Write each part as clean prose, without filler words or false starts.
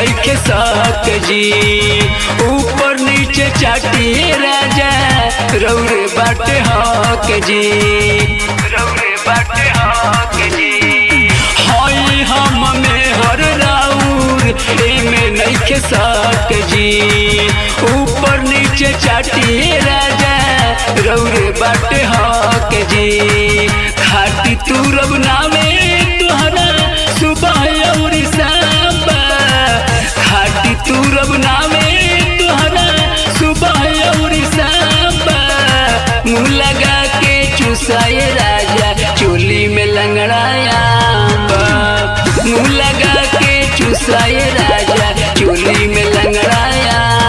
नइखे सक जी। ऊपर नीचे चाटिए राजा रौरे बाटे हक जी, रौरे बाटे हक जी। हई हम में हर राउर एमे नइखे सक जी। ऊपर नीचे चाटिए राजा रौरे बाटे हक जी। खाटी तू रब नामे तुहरा सुबह और शाम, खाटी तू रब नामे तुहरा सुबह और शाम। मुँह लगा के चुसाए राजा चोली में लंगड़ाया, मुँह लगा के चुसाए राजा चोली में लंगड़ाया।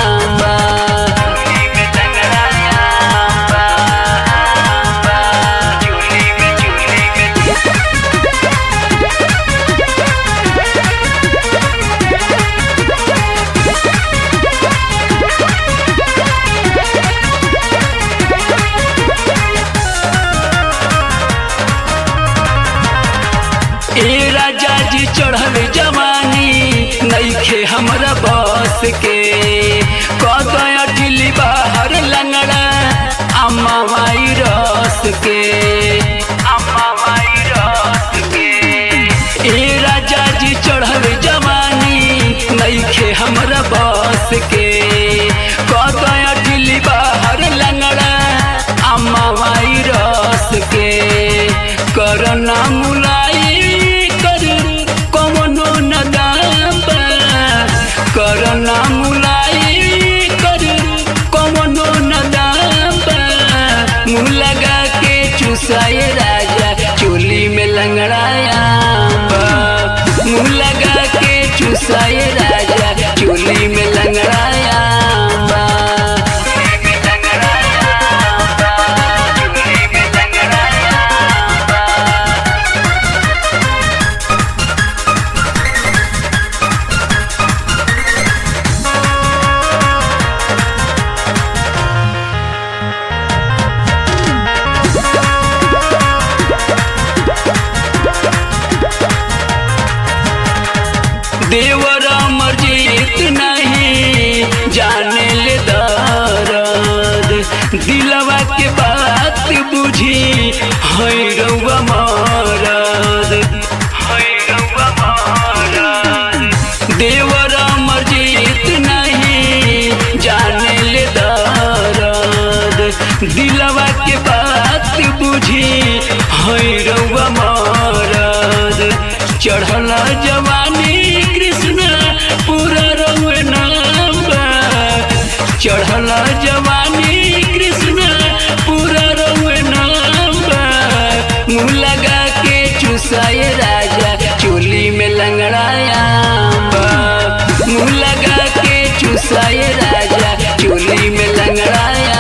ए राजा जी चढ़ल जवानी नइखे हमरा बस के। कदया ढिली बाहर लंगड़ा अम्मा माई रस के, अम्मा माई रस के। ए राजा जी चढ़ल जवानी नइखे हमरा बस के। कदया ढिली बाहर लंगड़ा अम्मा माई रस के। करना मुलाई करना मुलाई कर कमनो नदाबा। मुँह लगा के चुसाए राजा चोली में लंगड़ाया, मुँह लगा के चुसाए राजा चोली में लंगड़ाया। देवरा मर्जीत नहीं जाने ले दर्द, दिलवा के बात बुझी हई रउआ मरद, हई रउआ मरद। देवरा मर्जीत नहीं जाने ले दर्द, दिलवा के बात बुझी हई रउआ मरद। चढ़ल जवानी पूरा रउए नाम, चढ़ल जवानी कृष्ण पूरा रउए नाम। मुँह लगा के चुसाए राजा चोली में लंगड़ाया, मुँह लगा के चुसाए राजा चोली में लंगड़ाया।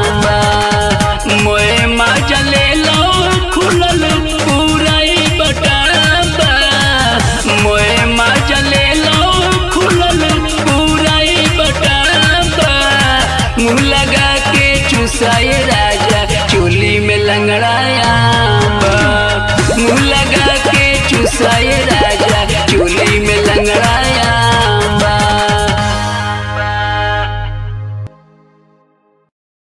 मोए माजा ले लो खुलल पूरा बटाबा, मोए माजा ले लो खुलल पूरा बटाबा। मुँह लगा के चुसाए